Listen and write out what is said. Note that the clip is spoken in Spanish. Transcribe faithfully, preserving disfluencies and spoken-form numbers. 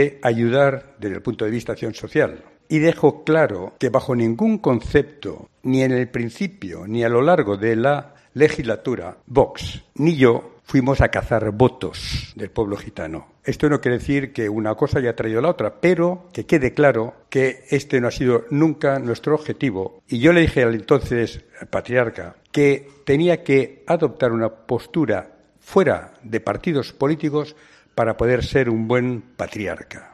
ayudar desde el punto de vista de acción social. Y dejo claro que bajo ningún concepto, ni en el principio, ni a lo largo de la legislatura, Vox ni yo fuimos a cazar votos del pueblo gitano. Esto no quiere decir que una cosa haya traído la otra, pero que quede claro que este no ha sido nunca nuestro objetivo. Y yo le dije al entonces patriarca que tenía que adoptar una postura fuera de partidos políticos para poder ser un buen patriarca.